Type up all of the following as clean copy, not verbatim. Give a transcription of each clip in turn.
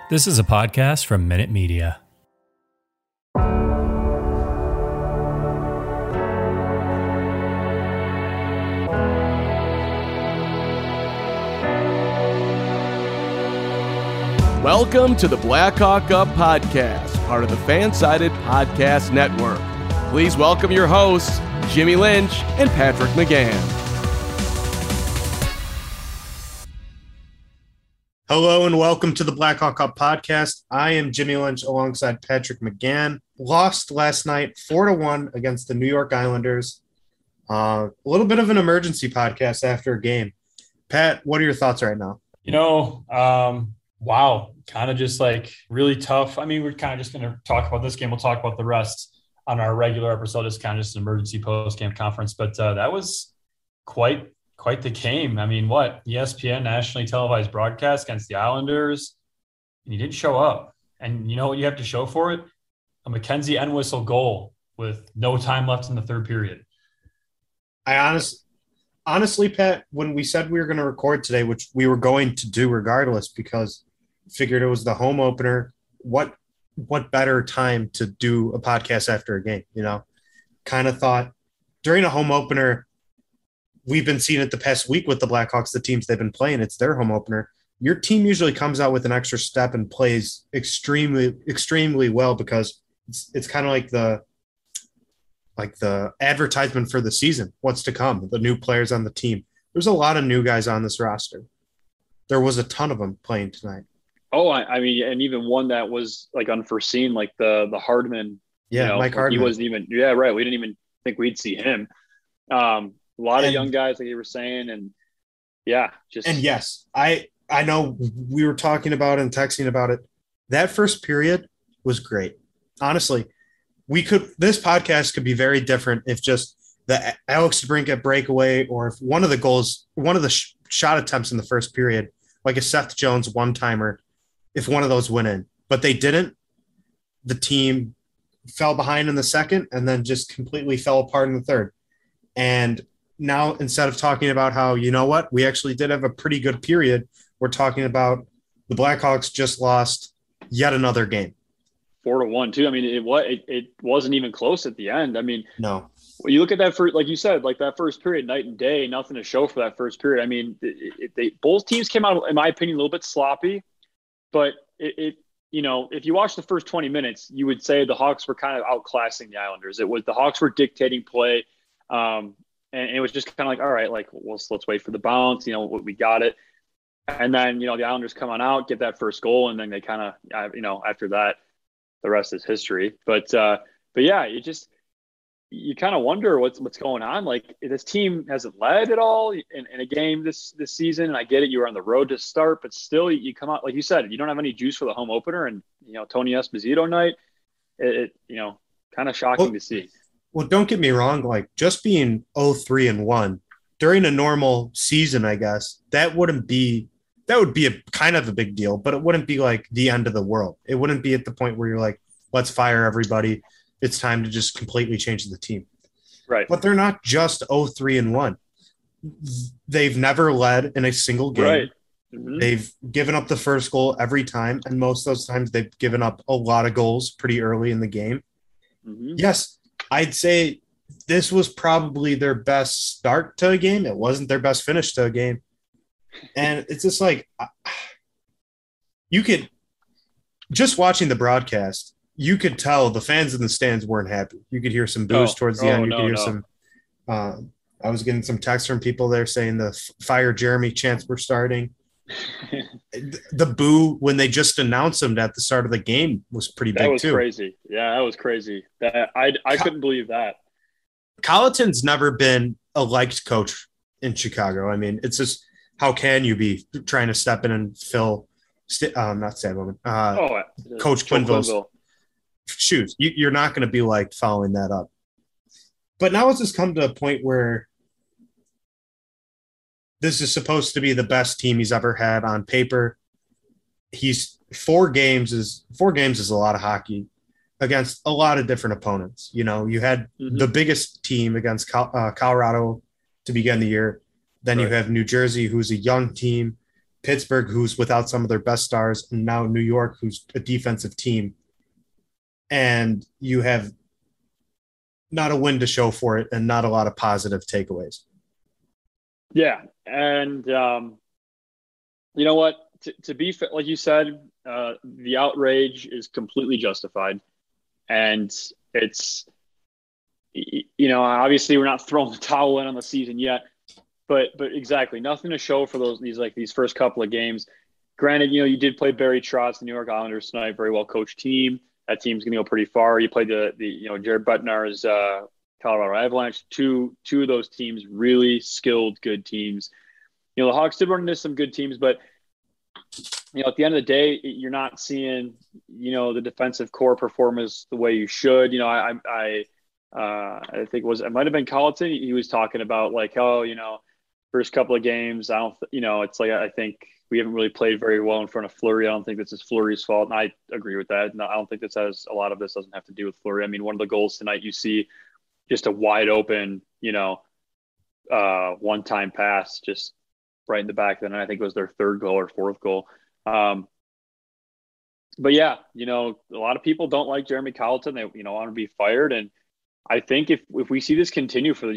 This is a podcast from Minute Media. Welcome to the Blackhawk Up Podcast, part of the Fansided Podcast Network. Please welcome your hosts, Jimmy Lynch and Patrick McGann. Hello and welcome to the Blackhawk Up Podcast. I am Jimmy Lynch alongside Patrick McGann. Lost last night 4-1 against the New York Islanders. A little bit of an emergency podcast after a game. Pat, what are your thoughts right now? Wow. Kind of just like really tough. I mean, we're kind of just going to talk about this game. We'll talk about the rest on our regular episode. It's kind of just an emergency post-game conference. But that was quite the game. I mean, ESPN nationally televised broadcast against the Islanders, and you didn't show up. And you know what you have to show for it? A Mackenzie Entwistle goal with no time left in the third period. Honestly, Pat, when we said we were going to record today, which we were going to do regardless because we figured it was the home opener, what better time to do a podcast after a game, you know? Kind of thought during a home opener, we've been seeing it the past week with the Blackhawks, the teams they've been playing, it's their home opener. Your team usually comes out with an extra step and plays extremely, extremely well because it's kind of like the advertisement for the season, what's to come, the new players on the team. There's a lot of new guys on this roster. There was a ton of them playing tonight. Oh, I mean, and even one that was like unforeseen, like the Hardman. Yeah, Mike Hardman. He wasn't even. Yeah, right. We didn't even think we'd see him. A lot of young guys, like you were saying, and yeah, and yes, I know we were talking about it and texting about it. That first period was great. Honestly, this podcast could be very different if just the Alex DeBrincat breakaway, or if one of the shot attempts in the first period, like a Seth Jones one-timer, if one of those went in. But they didn't. The team fell behind in the second and then just completely fell apart in the third. And now, instead of talking about how, you know what, we actually did have a pretty good period, we're talking about the Blackhawks just lost yet another game. 4-1 too. I mean, it wasn't even close at the end. I mean, no. When you look at that first, like you said, like that first period, night and day, nothing to show for that first period. I mean, both teams came out, in my opinion, a little bit sloppy, but if you watch the first 20 minutes, you would say the Hawks were kind of outclassing the Islanders. The Hawks were dictating play. And it was just kind of like, all right, like, let's wait for the bounce. We got it. And then, the Islanders come on out, get that first goal. And then they kind of, after that, the rest is history. But yeah, you kind of wonder what's going on. Like, this team hasn't led at all in a game this season. And I get it. You were on the road to start, but still you come out, like you said, you don't have any juice for the home opener. And, Tony Esposito night, it kind of shocking to see. Well, don't get me wrong, like just being 0-3-1 during a normal season, I guess, that would be a kind of a big deal, but it wouldn't be like the end of the world. It wouldn't be at the point where you're like, let's fire everybody. It's time to just completely change the team. Right. But they're not just 0-3-1. They've never led in a single game. Right. Mm-hmm. They've given up the first goal every time. And most of those times they've given up a lot of goals pretty early in the game. Mm-hmm. Yes. I'd say this was probably their best start to a game. It wasn't their best finish to a game. And it's just like, you could, just watching the broadcast, you could tell the fans in the stands weren't happy. You could hear some boos towards the end. You could hear some, I was getting some texts from people there saying the fire Jeremy chants were starting. The boo when they just announced him at the start of the game was pretty big too. That was crazy. Yeah, that was crazy. I couldn't believe that. Colliton's never been a liked coach in Chicago. I mean, it's just, how can you be trying to step in and fill not Sadwoman, Coach Quenneville's shoes? You're not going to be like following that up. But now it's just come to a point where this is supposed to be the best team he's ever had on paper. Four games is a lot of hockey against a lot of different opponents. You had the biggest team against Colorado to begin the year. Then you have New Jersey, who's a young team. Pittsburgh, who's without some of their best stars, and now New York, who's a defensive team. And you have not a win to show for it and not a lot of positive takeaways. Yeah. And you know what? To be like you said, the outrage is completely justified. And it's, obviously we're not throwing the towel in on the season yet, but exactly nothing to show for these first couple of games. Granted, you did play Barry Trotz, the New York Islanders tonight, very well coached team. That team's going to go pretty far. You played the Jared Bednar's Colorado Avalanche. Two of those teams, really skilled, good teams. The Hawks did run into some good teams, but at the end of the day, you're not seeing the defensive core performance the way you should. I think it might have been Colleton. He was talking about first couple of games. It's like I think we haven't really played very well in front of Fleury. I don't think this is Fleury's fault, and I agree with that. No, I don't think a lot of this doesn't have to do with Fleury. I mean, one of the goals tonight, you see just a wide open, one-time pass, just right in the back of the net. I think it was their third goal or fourth goal. But yeah, a lot of people don't like Jeremy Colleton. They, want to be fired. And I think if we see this continue for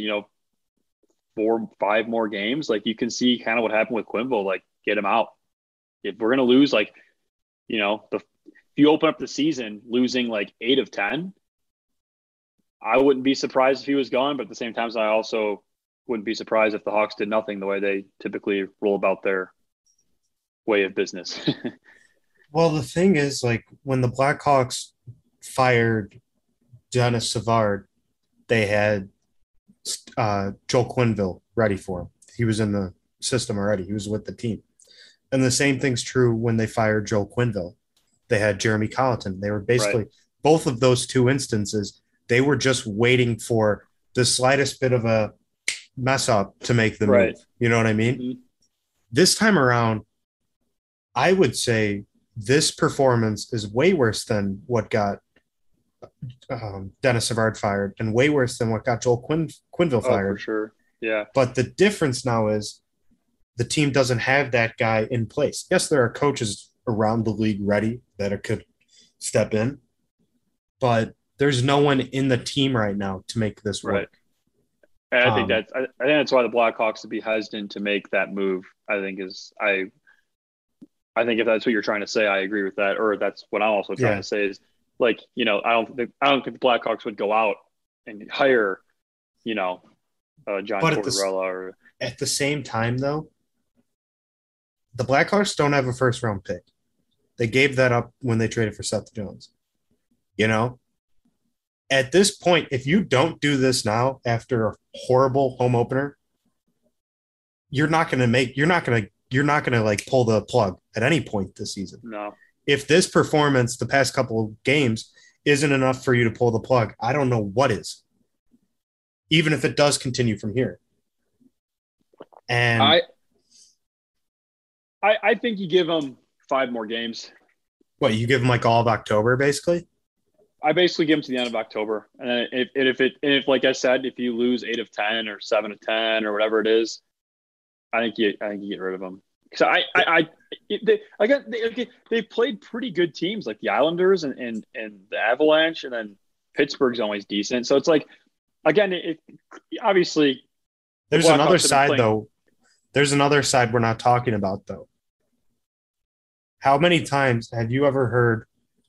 4-5 more games, like you can see kind of what happened with Quenneville, like get him out. If we're going to lose, if you open up the season losing 8 of 10, I wouldn't be surprised if he was gone. But at the same time, I also wouldn't be surprised if the Hawks did nothing the way they typically roll about their way of business. Well, the thing is, when the Blackhawks fired Dennis Savard, they had Joel Quenneville ready for him. He was in the system already. He was with the team. And the same thing's true when they fired Joel Quenneville. They had Jeremy Colleton. They were basically both of those two instances, they were just waiting for the slightest bit of a mess up to make the move. You know what I mean? Mm-hmm. This time around, I would say this performance is way worse than what got Dennis Savard fired and way worse than what got Joel Quenneville fired. For sure. Yeah. But the difference now is the team doesn't have that guy in place. Yes, there are coaches around the league ready that could step in, but there's no one in the team right now to make this work. Right. And I think that's why the Blackhawks would be hesitant to make that move. I think if that's what you're trying to say, I agree with that. Or that's what I'm also trying to say is I don't think the Blackhawks would go out and hire, John Tortorella. At the same time, though, the Blackhawks don't have a first-round pick. They gave that up when they traded for Seth Jones. At this point, if you don't do this now after a horrible home opener, you're not going to pull the plug at any point this season. No. If this performance the past couple of games isn't enough for you to pull the plug, I don't know what is. Even if it does continue from here. And I think you give them 5 more games. What, you give them all of October, basically? I basically give them to the end of October. And then if like I said, if you lose 8 of 10 or 7 of 10 or whatever it is, I think you get rid of them. So they played pretty good teams like the Islanders and the Avalanche, and then Pittsburgh's always decent. So it's again, obviously there's another side though. There's another side we're not talking about though. How many times have you ever heard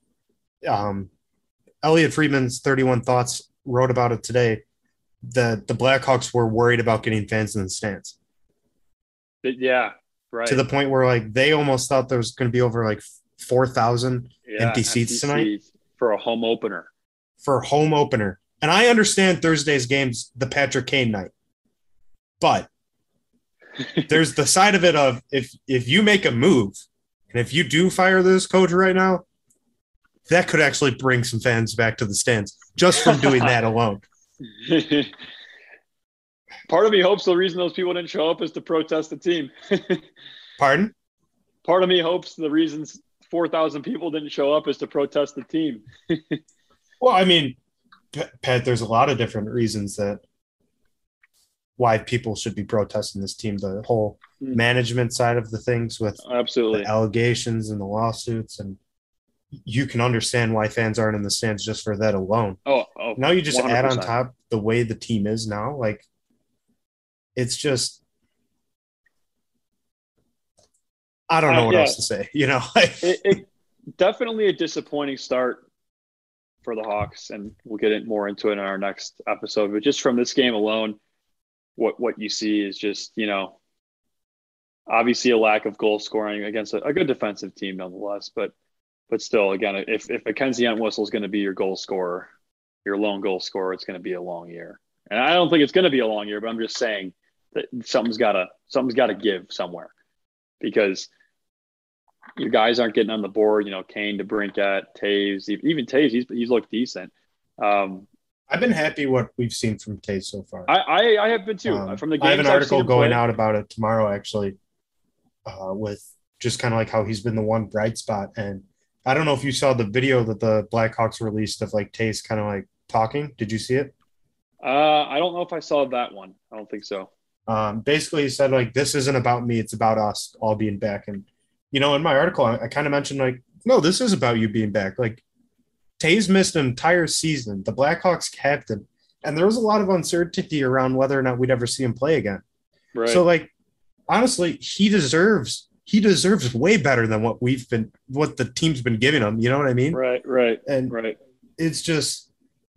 Elliot Friedman's 31 Thoughts wrote about it today that the Blackhawks were worried about getting fans in the stands? Yeah, right. To the point where they almost thought there was going to be over 4,000 empty seats tonight for a home opener. And I understand Thursday's game's the Patrick Kane night, but there's the side of it of if you make a move and if you do fire this coach right now, that could actually bring some fans back to the stands just from doing that alone. Part of me hopes the reason those people didn't show up is to protest the team. Pardon? Part of me hopes the reasons 4,000 people didn't show up is to protest the team. Well, I mean, Pat, there's a lot of different reasons that why people should be protesting this team. The whole management side of the things with Absolutely the allegations and the lawsuits, and you can understand why fans aren't in the stands just for that alone. Oh, now you just 100%. add on top the way the team is now, like it's just I don't know what else to say. It definitely a disappointing start for the Hawks, and we'll get more into it in our next episode. But just from this game alone, what you see is just, obviously a lack of goal scoring against a good defensive team nonetheless. But still, again, if Mackenzie Entwistle is going to be your goal scorer, your lone goal scorer, it's going to be a long year. And I don't think it's going to be a long year, but I'm just saying that something's got to give somewhere, because your guys aren't getting on the board. Kane, DeBrincat, Taves, even Taves, he's looked decent. I've been happy what we've seen from Taves so far. I have been too. From the games I have an article going out about it tomorrow, actually, with just kind of like how he's been the one bright spot. And I don't know if you saw the video that the Blackhawks released of like Taves kind of like talking. Did you see it? I don't know if I saw that one. I don't think so. Basically, he said like, this isn't about me. It's about us all being back. And, in my article, I kind of mentioned like, no, this is about you being back. Like Taves missed an entire season, the Blackhawks captain, and there was a lot of uncertainty around whether or not we'd ever see him play again. Right. So like, honestly, he deserves way better than what the team's been giving him. You know what I mean? Right. And right. It's just,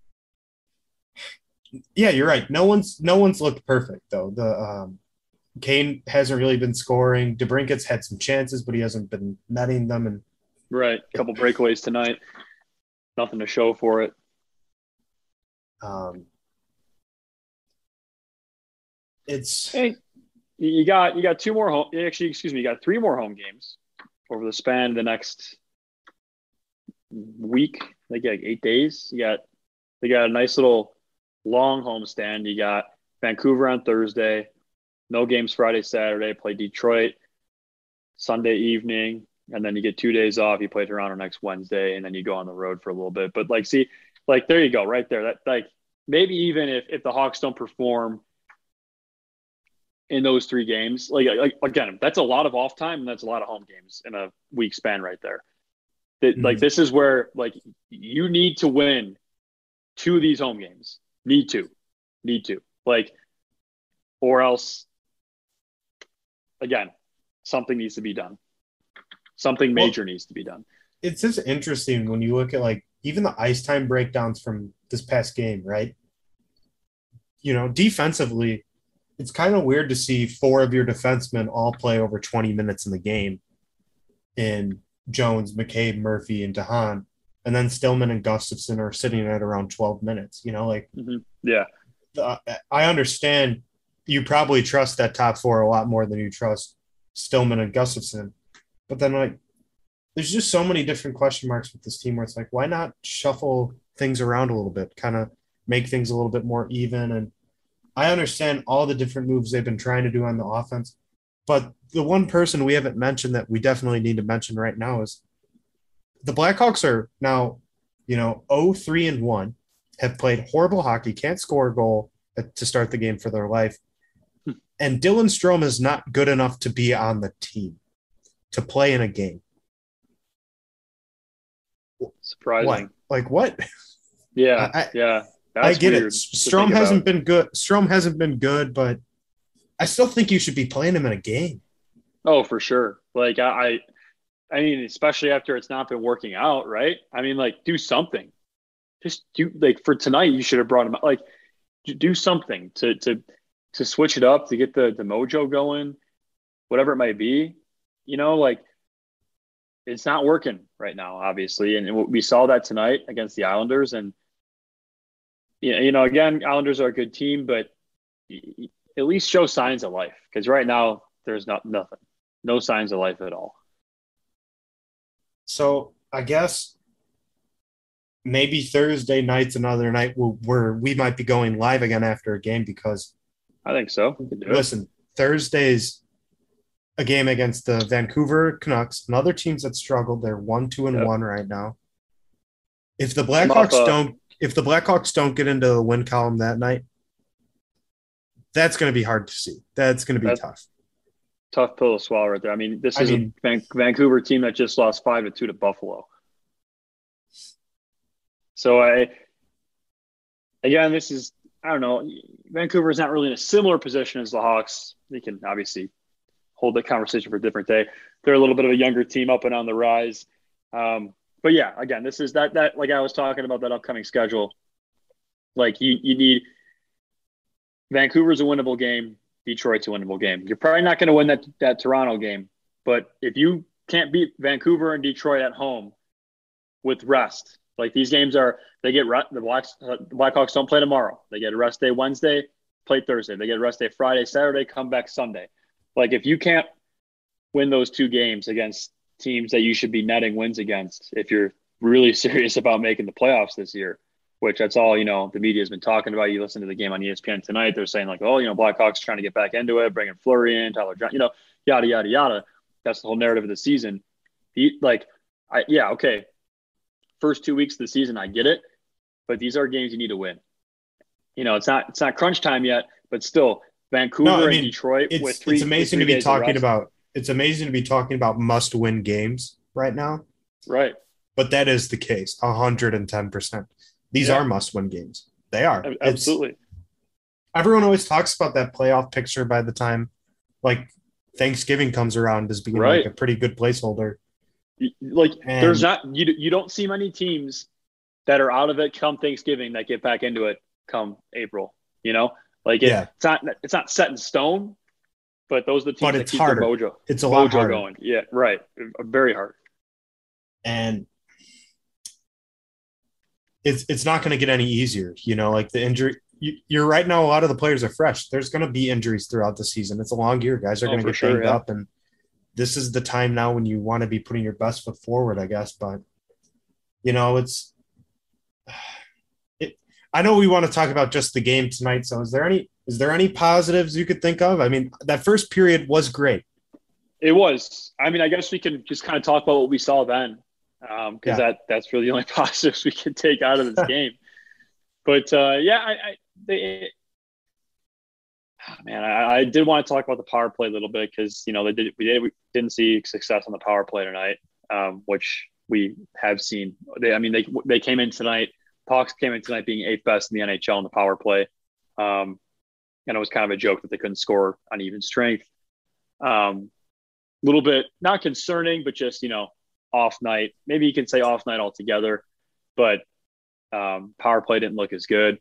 yeah, you're right. No one's looked perfect though. The Kane hasn't really been scoring. DeBrincat's had some chances, but he hasn't been netting them. And right, a couple breakaways tonight. Nothing to show for it. It's you got two more home. Actually, excuse me, you got 3 more home games over the span of the next week. Like 8 days. They got a nice little long homestand. You got Vancouver on Thursday. No games Friday, Saturday. Play Detroit Sunday evening, and then you get 2 days off. You play Toronto next Wednesday, and then you go on the road for a little bit. But there you go, right there. That maybe even if the Hawks don't perform in those 3 games, like again, that's a lot of off time, and that's a lot of home games in a week span right there. This is where you need to win 2 of these home games. Need to, or else. Again, something needs to be done. Something major needs to be done. It's just interesting when you look at even the ice time breakdowns from this past game, right? Defensively, it's kind of weird to see 4 of your defensemen all play over 20 minutes in the game in Jones, McCabe, Murphy, and DeHaan. And then Stillman and Gustafsson are sitting at around 12 minutes, Yeah. I understand you probably trust that top 4 a lot more than you trust Stillman and Gustafsson. But then, there's just so many different question marks with this team where it's why not shuffle things around a little bit, kind of make things a little bit more even. And I understand all the different moves they've been trying to do on the offense. But the one person we haven't mentioned that we definitely need to mention right now is the Blackhawks are now, 0-3-1, have played horrible hockey, can't score a goal to start the game for their life. And Dylan Strome is not good enough to be on the team, to play in a game. Surprising. What? Yeah, I get weird it. Strome hasn't been good. Strome hasn't been good, but I still think you should be playing him in a game. Oh, for sure. I mean, especially after it's not been working out, right? I mean, do something. Just do for tonight. You should have brought him out. Do something to switch it up, to get the mojo going, whatever it might be. It's not working right now, obviously, and we saw that tonight against the Islanders. And again, Islanders are a good team, but at least show signs of life, because right now there's nothing, no signs of life at all. So I guess maybe Thursday night's another night where we might be going live again after a game, because I think so. Listen, Thursday's a game against the Vancouver Canucks, another teams that struggled. They're 1-2-1 right now. If the Blackhawks don't get into the win column that night, that's going to be hard to see. That's going to be tough. Tough pill to swallow right there. I mean, this is a Vancouver team that just lost 5-2 to Buffalo. So again, this is, I don't know, Vancouver is not really in a similar position as the Hawks. They can obviously hold that conversation for a different day. They're a little bit of a younger team up and on the rise. But yeah, again, this is that like I was talking about that upcoming schedule. Like you need Vancouver's a winnable game, Detroit's a winnable game. You're probably not going to win that Toronto game, but if you can't beat Vancouver and Detroit at home with rest, like these games are, they get the Blackhawks don't play tomorrow. They get a rest day Wednesday, play Thursday. They get a rest day Friday, Saturday, come back Sunday. Like if you can't win those two games against teams that you should be netting wins against, if you're really serious about making the playoffs this year, which that's all, the media has been talking about. You listen to the game on ESPN tonight. They're saying like, oh, Blackhawks trying to get back into it, bringing Fleury in, Tyler Johnson, yada, yada, yada. That's the whole narrative of the season. Okay. First 2 weeks of the season, I get it, but these are games you need to win. It's not crunch time yet, but still Vancouver and Detroit with three. It's amazing to be talking about. It's amazing to be talking about must-win games right now. Right. But that is the case, 110%. These are must-win games. They are. Absolutely. Everyone always talks about that playoff picture by the time, Thanksgiving comes around as being a pretty good placeholder. There's not you don't see many teams that are out of it come Thanksgiving that get back into it come April. It's not set in stone, but those are the teams that keep their mojo. It's a lot harder. Going. Yeah, right. Very hard. And it's not going to get any easier. The injury. You're right now. A lot of the players are fresh. There's going to be injuries throughout the season. It's a long year. Guys are going to get banged up, and this is the time now when you want to be putting your best foot forward, I guess. But, I know we want to talk about just the game tonight. So is there any positives you could think of? I mean, that first period was great. It was. I mean, I guess we can just kind of talk about what we saw then, because that's really the only positives we can take out of this game. But, I did want to talk about the power play a little bit because, we didn't see success on the power play tonight, which we have seen. They came in tonight. Hawks came in tonight being 8th best in the NHL in the power play. And it was kind of a joke that they couldn't score on even strength. Little bit, not concerning, but just, off night. Maybe you can say off night altogether, but power play didn't look as good.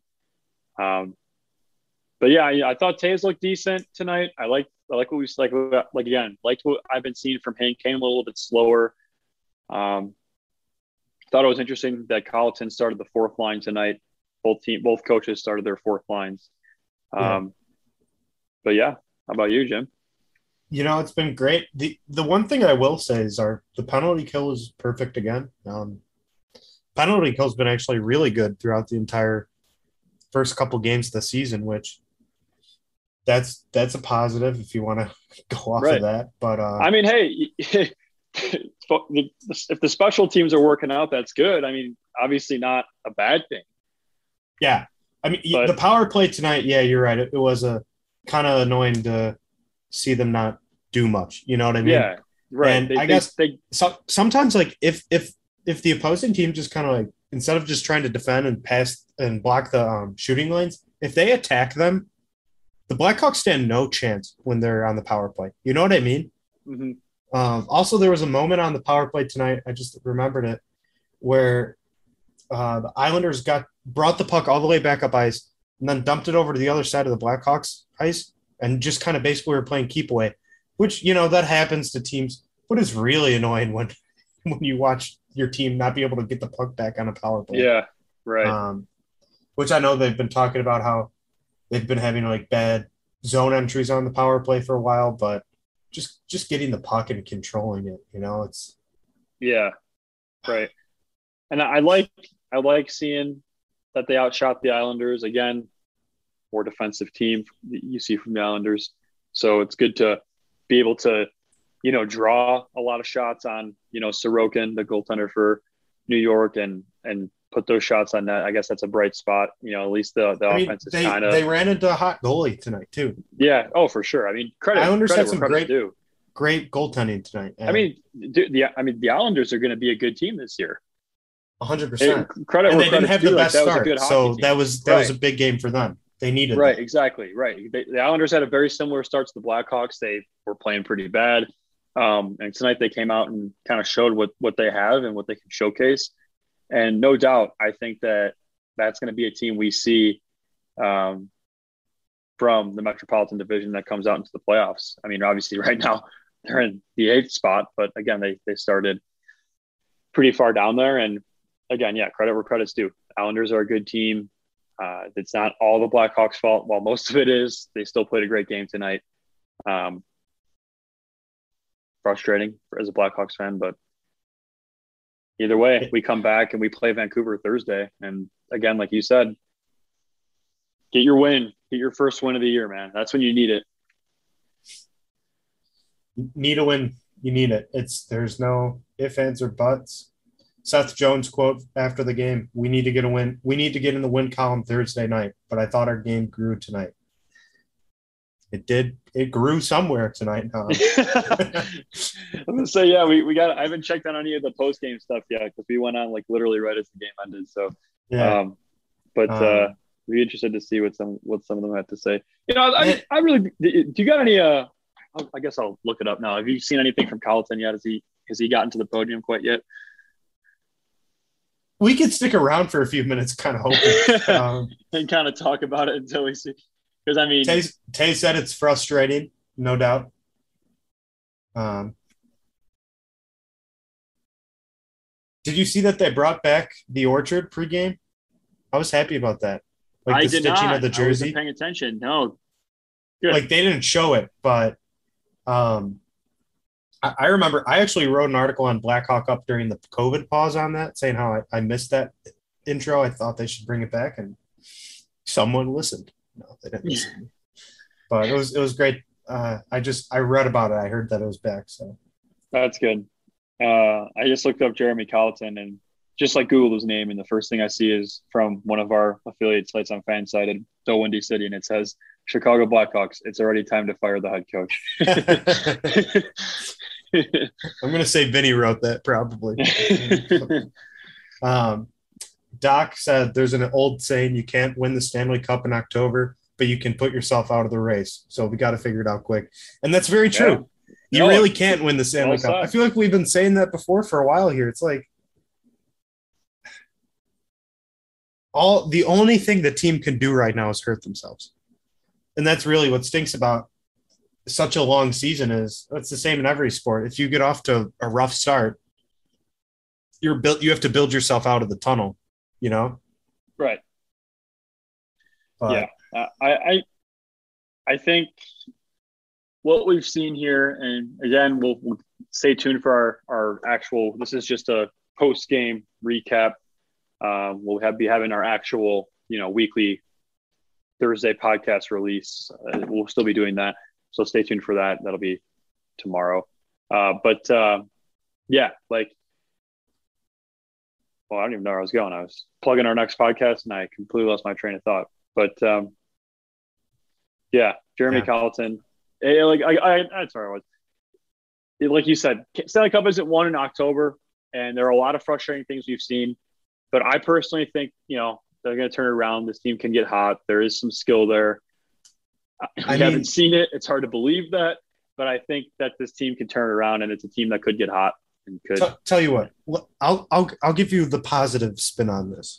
But yeah, I thought Toews looked decent tonight. I like what we liked what I've been seeing from him. Came a little bit slower. Thought it was interesting that Colleton started the fourth line tonight. Both coaches started their fourth lines. But yeah, how about you, Jim? It's been great. The one thing I will say is the penalty kill is perfect again. Penalty kill has been actually really good throughout the entire first couple games of the season, which that's a positive if you want to go off of that. But hey, if the special teams are working out, that's good. I mean, obviously not a bad thing. Yeah. The power play tonight, yeah, you're right. It was a kind of annoying to see them not do much. You know what I mean? Yeah, right. And I guess sometimes if the opposing team just kind of instead of just trying to defend and pass and block the shooting lanes, if they attack them, the Blackhawks stand no chance when they're on the power play. You know what I mean? Mm-hmm. Also, there was a moment on the power play tonight, I just remembered it, where the Islanders brought the puck all the way back up ice and then dumped it over to the other side of the Blackhawks ice and just kind of basically were playing keep away, which, that happens to teams. But it's really annoying when you watch your team not be able to get the puck back on a power play. Yeah, right. Which I know they've been talking about how they've been having bad zone entries on the power play for a while, but just getting the puck and controlling it, it's. Yeah, right. And I like seeing that they outshot the Islanders again. More defensive team you see from the Islanders, so it's good to be able to, draw a lot of shots on, Sorokin, the goaltender for New York, and put those shots on net. I guess that's a bright spot. At least the offense is kind of. They ran into a hot goalie tonight too. Yeah. Oh, for sure. I mean, Islanders had some great goaltending tonight. I mean, the Islanders are going to be a good team this year. 100%. Credit. And they didn't have the best start, so team. that was a big game for them. They needed right. That. Exactly. Right. The Islanders had a very similar start to the Blackhawks. They were playing pretty bad, and tonight they came out and kind of showed what they have and what they can showcase. And no doubt, I think that's going to be a team we see from the Metropolitan Division that comes out into the playoffs. I mean, obviously, right now they're in the 8th spot, but again, they started pretty far down there. And again, credit where credit's due. Islanders are a good team. It's not all the Blackhawks' fault. While most of it is, they still played a great game tonight. Frustrating as a Blackhawks fan, but either way, we come back and we play Vancouver Thursday. And again, like you said, get your win, get your first win of the year, man. That's when you need it. Need a win. You need it. There's no ifs, ands, or buts. Seth Jones quote after the game, we need to get a win. We need to get in the win column Thursday night, but I thought our game grew tonight. It did. It grew somewhere tonight. Huh? I'm gonna say, we got. I haven't checked on any of the post game stuff yet because we went on like literally right as the game ended. So, we're interested to see what some of them have to say. I really. Do you got any? I guess I'll look it up now. Have you seen anything from Colliton yet? Has he gotten to the podium quite yet? We could stick around for a few minutes, kind of hoping, and kind of talk about it until we see. Because I mean, Tay said it's frustrating, no doubt. Did you see that they brought back the Orchard pregame? I was happy about that. Like the stitching of the jersey. I wasn't paying attention. No, good. Like they didn't show it, but I remember I actually wrote an article on Blackhawk Up during the COVID pause on that, saying how I missed that intro. I thought they should bring it back, and someone listened. No, they didn't listen. But it was great. I read about it. I heard that it was back. So that's good. I just looked up Jeremy Colliton and just like Googled his name, and the first thing I see is from one of our affiliate sites on Fansided, So Windy City, and it says Chicago Blackhawks. It's already time to fire the head coach. I'm going to say Vinny wrote that probably. Doc said there's an old saying, you can't win the Stanley Cup in October, but you can put yourself out of the race. So we got to figure it out quick. And that's very true. Yeah. You really can't win the Stanley Cup. I feel like we've been saying that before for a while here. It's like the only thing the team can do right now is hurt themselves. And that's really what stinks about such a long season is it's the same in every sport. If you get off to a rough start, you have to build yourself out of the tunnel, Right. But, I think what we've seen here, and again, we'll stay tuned for our actual, this is just a post-game recap. We'll be having our actual, weekly Thursday podcast release. We'll still be doing that. So stay tuned for that. That'll be tomorrow. Well, I don't even know where I was going. I was plugging our next podcast and I completely lost my train of thought. But Jeremy Colliton. That's where I was. Like you said, Stanley Cup isn't won in October, and there are a lot of frustrating things we've seen. But I personally think, they're going to turn it around. This team can get hot. There is some skill there. I haven't seen it. It's hard to believe that, but I think that this team can turn it around, and it's a team that could get hot and could. Tell you what, I'll give you the positive spin on this.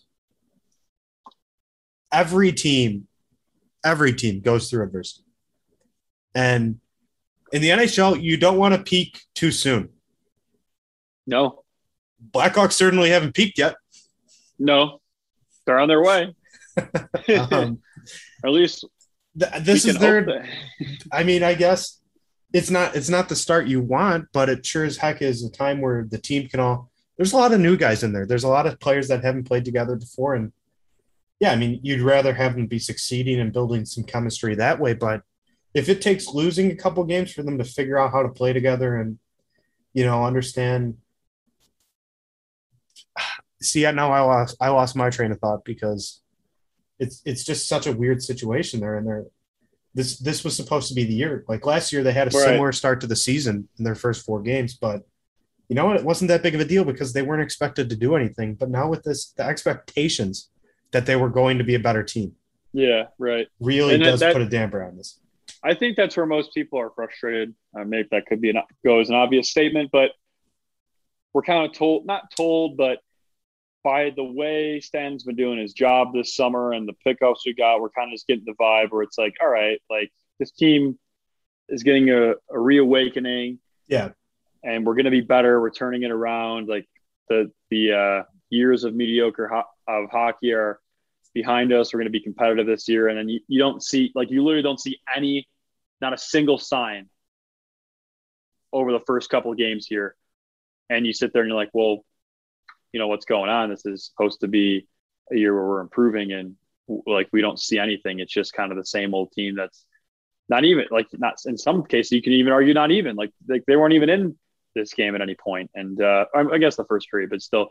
Every team goes through adversity, and in the NHL, you don't want to peak too soon. No, Blackhawks certainly haven't peaked yet. No, they're on their way. Or at least. This is their. I mean, I guess it's not the start you want, but it sure as heck is a time where the team can all. There's a lot of new guys in there. There's a lot of players that haven't played together before, and I mean, you'd rather have them be succeeding and building some chemistry that way. But if it takes losing a couple games for them to figure out how to play together and understand, see, now I lost my train of thought because it's just such a weird situation there, and this was supposed to be the year. Like last year, they had a similar start to the season in their first 4 games, but you know what? It wasn't that big of a deal because they weren't expected to do anything. But now with this, the expectations that they were going to be a better team. Yeah, right. Really does put a damper on this. I think that's where most people are frustrated. Maybe that could be go as an obvious statement, but we're kind of not told, but by the way Stan's been doing his job this summer and the pickups we got, we're kind of just getting the vibe where it's like, all right, like this team is getting a reawakening. Yeah. And we're going to be better. We're turning it around. Like the years of mediocre of hockey are behind us. We're going to be competitive this year. And then you don't see, like, you literally don't see not a single sign over the first couple of games here. And you sit there and you're like, well, you know, what's going on? This is supposed to be a year where we're improving, and like, we don't see anything. It's just kind of the same old team that's not even, like, not in some cases, you can even argue not even like they weren't even in this game at any point. And I guess the first period, but still,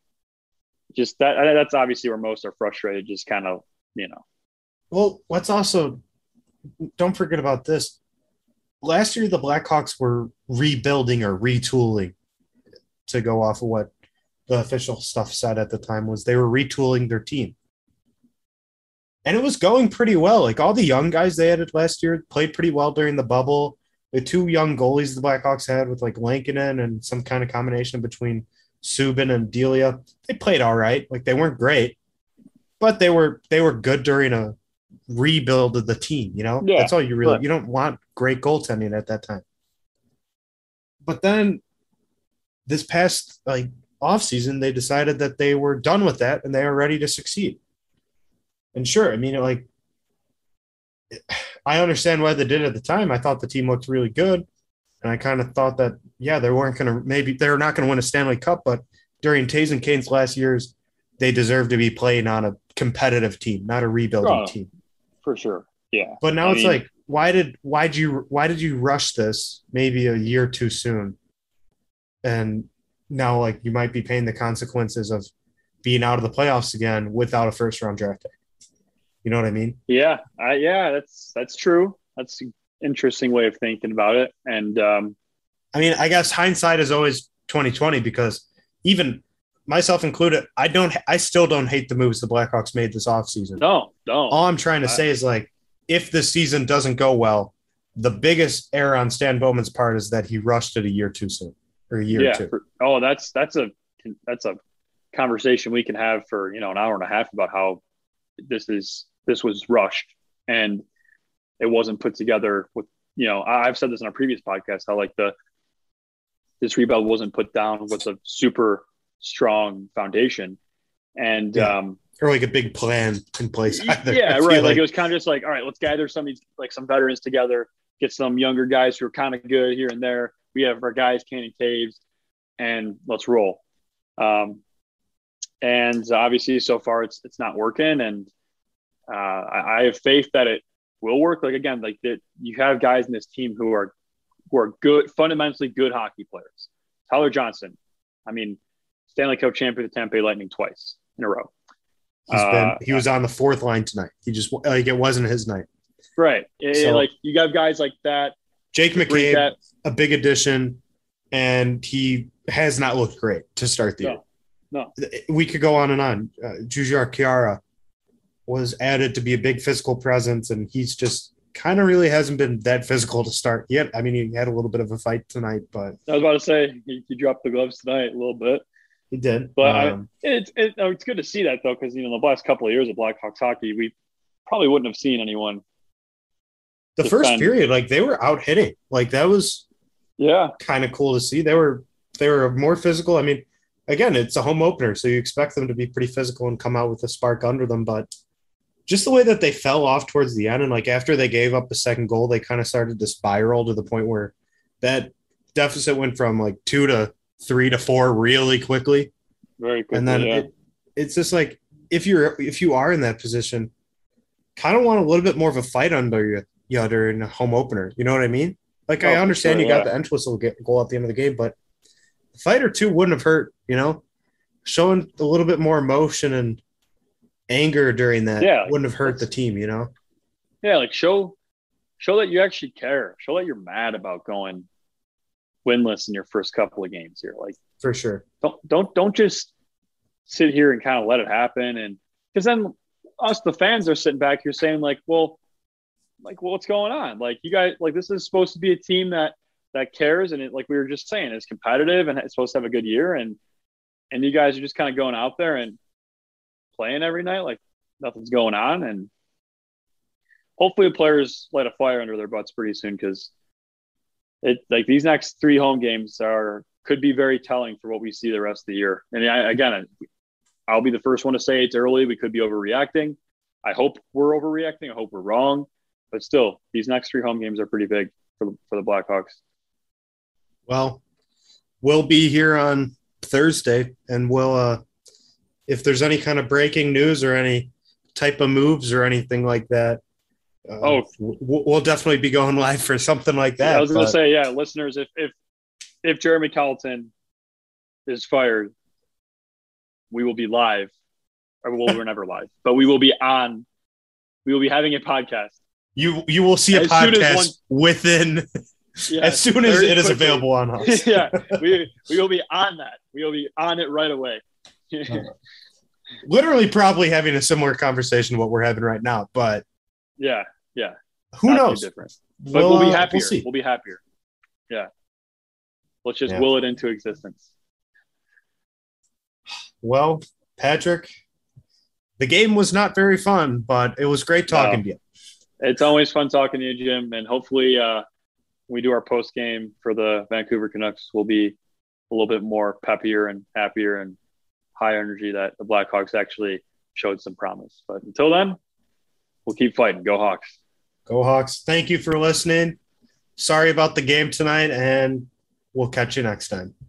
just that's obviously where most are frustrated, just kind of, you know. Well, let's also don't forget about this. Last year, the Blackhawks were rebuilding or retooling, to go off of what the official stuff said at the time, was they were retooling their team. And it was going pretty well. Like, all the young guys they added last year played pretty well during the bubble. The 2 young goalies the Blackhawks had with like Lankinen and some kind of combination between Subban and Delia, they played all right. Like, they weren't great, but they were good during a rebuild of the team, you know? Yeah, that's all you don't want great goaltending at that time. But then this past like offseason, they decided that they were done with that and they are ready to succeed. And sure, I mean, like, I understand why they did it at the time. I thought the team looked really good. And I kind of thought that, yeah, they weren't going to, maybe they're not going to win a Stanley Cup, but during Taves and Kane's last years, they deserve to be playing on a competitive team, not a rebuilding team. For sure. Yeah. But now like, why did you rush this maybe a year too soon? And now, like, you might be paying the consequences of being out of the playoffs again without a first round draft pick. You know what I mean? Yeah. That's true. That's an interesting way of thinking about it. And I mean, I guess hindsight is always 20/20, because even myself included, I still don't hate the moves the Blackhawks made this offseason. No. All I'm trying to say is, like, if the season doesn't go well, the biggest error on Stan Bowman's part is that he rushed it a year too soon, or a year or two. That's a conversation we can have for, you know, an hour and a half about how this was rushed and it wasn't put together with, you know, I've said this in a previous podcast, how like this rebuild wasn't put down with a super strong foundation, and or like a big plan in place either. Yeah, right. Like, it was kind of just like, all right, let's gather some veterans together, get some younger guys who are kind of good here and there. We have our guys, Kane and Taves, and let's roll. And obviously so far it's not working, and I have faith that it will work. Like, again, like, that you have guys in this team who are good, fundamentally good hockey players. Tyler Johnson, I mean, Stanley Cup champion of the Tampa Bay Lightning twice in a row. He was on the 4th line tonight. He just, like, it wasn't his night. Right. So, like, you got guys like that. Jake McCabe, a big addition, and he has not looked great to start the year. No. We could go on and on. Jujhar Khaira was added to be a big physical presence, and he's just kind of really hasn't been that physical to start yet. I mean, he had a little bit of a fight tonight, but I was about to say he dropped the gloves tonight a little bit. He did, but it's good to see that, though, because, you know, the last couple of years of Blackhawks hockey, we probably wouldn't have seen anyone. The first period, like, they were out hitting, like, that was kind of cool to see. They were more physical. I mean, again, it's a home opener, so you expect them to be pretty physical and come out with a spark under them. But just the way that they fell off towards the end, and like after they gave up the second goal, they kind of started to spiral to the point where that deficit went from like 2 to 3 to 4 really quickly. Very quickly, and then it's just like, if you are in that position, kind of want a little bit more of a fight under you during a home opener. You know what I mean? Like, I understand you got the Entwistle goal at the end of the game, but a fight or two wouldn't have hurt, you know? showing a little bit more emotion and anger during that wouldn't have hurt the team, Yeah, like show that you actually care. Show that you're mad about going winless in your first couple of games here. Like, for sure. Don't just sit here and kind of let it happen. And because then us, the fans, are sitting back here saying well, what's going on? Like, you guys, like, this is supposed to be a team that cares, and it, like we were just saying, is competitive and it's supposed to have a good year, and you guys are just kind of going out there and playing every night like nothing's going on. And hopefully the players light a fire under their butts pretty soon, because it, like, these next 3 home games could be very telling for what we see the rest of the year. And I'll be the first one to say it's early. We could be overreacting. I hope we're overreacting. I hope we're wrong. But still, these next 3 home games are pretty big for the Blackhawks. Well, we'll be here on Thursday, and we'll if there's any kind of breaking news or any type of moves or anything like that, we'll definitely be going live for something like that. I was going to say, listeners, if Jeremy Colleton is fired, we will be live. Or, well, we're never live, but we will be on. We will be having a podcast. You will see a podcast within as soon as it is available on us. Yeah, we will be on that. We will be on it right away. Literally, probably having a similar conversation to what we're having right now, but yeah. Who knows? Different. But we'll be happier. We'll be happier. Yeah. Let's just will it into existence. Well, Patrick, the game was not very fun, but it was great talking to you. It's always fun talking to you, Jim. And hopefully when we do our post game for the Vancouver Canucks, we'll be a little bit more peppier and happier and high energy that the Blackhawks actually showed some promise. But until then, we'll keep fighting. Go Hawks. Go Hawks. Thank you for listening. Sorry about the game tonight, and we'll catch you next time.